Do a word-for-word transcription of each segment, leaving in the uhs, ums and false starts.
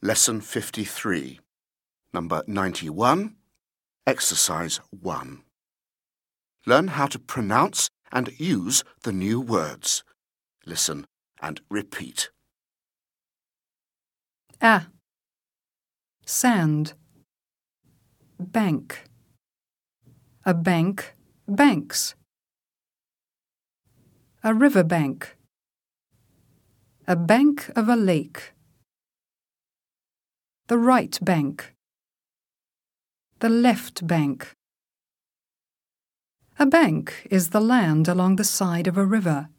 Lesson fifty-three, number ninety-one, exercise one. Learn how to pronounce and use the new words. Listen and repeat. A. Sand. Bank. A bank, banks. A river bank. A bank of a lake. The right bank. The left bank. A bank is the land along the side of a river.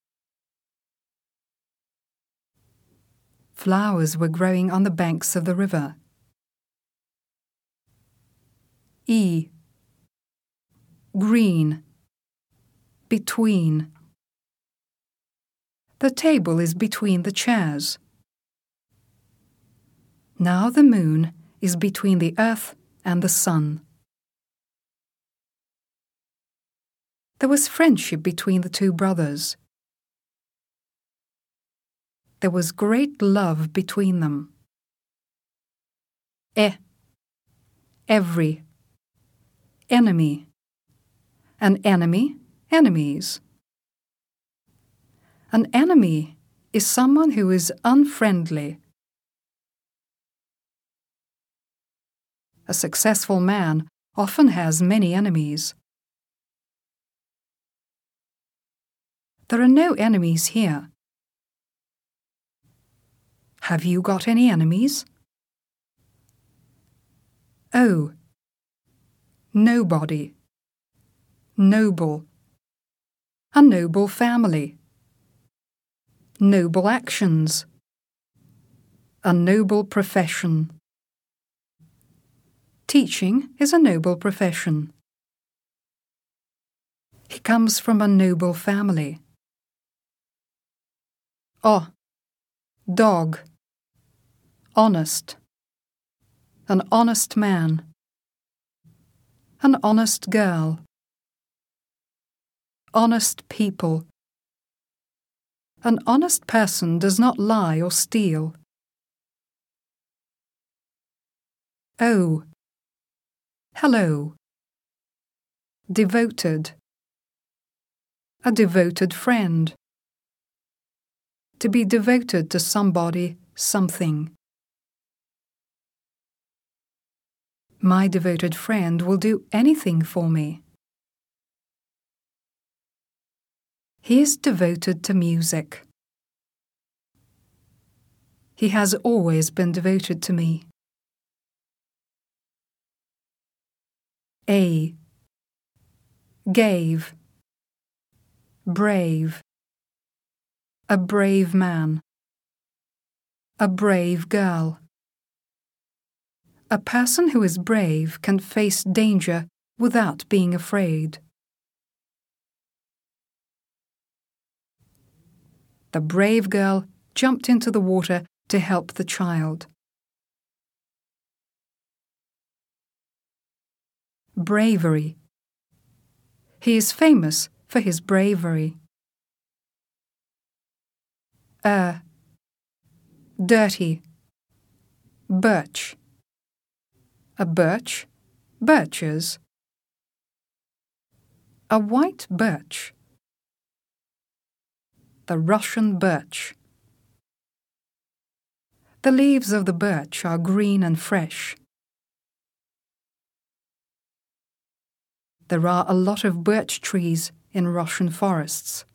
Flowers were growing on the banks of the river. E. Green. Between. The table is between the chairs. Now the moon is between the earth and the sun. There was friendship between the two brothers. There was great love between them. E. Every. Enemy. An enemy, enemies. An enemy is someone who is unfriendly. A successful man often has many enemies. There are no enemies here. Have you got any enemies? O. Nobody. Noble. A noble family. Noble actions. A noble profession. Teaching is a noble profession. He comes from a noble family. O. Dog. Honest. An honest man. An honest girl. Honest people. An honest person does not lie or steal. O. Hello. Devoted. A devoted friend. To be devoted to somebody, something. My devoted friend will do anything for me. He is devoted to music. He has always been devoted to me. A. Gave. Brave. A brave man. A brave girl. A person who is brave can face danger without being afraid. The brave girl jumped into the water to help the child. Bravery. He is famous for his bravery. Er. Dirty. Birch. A birch. Birches. A white birch. The Russian birch. The leaves of the birch are green and fresh. There are a lot of birch trees in Russian forests.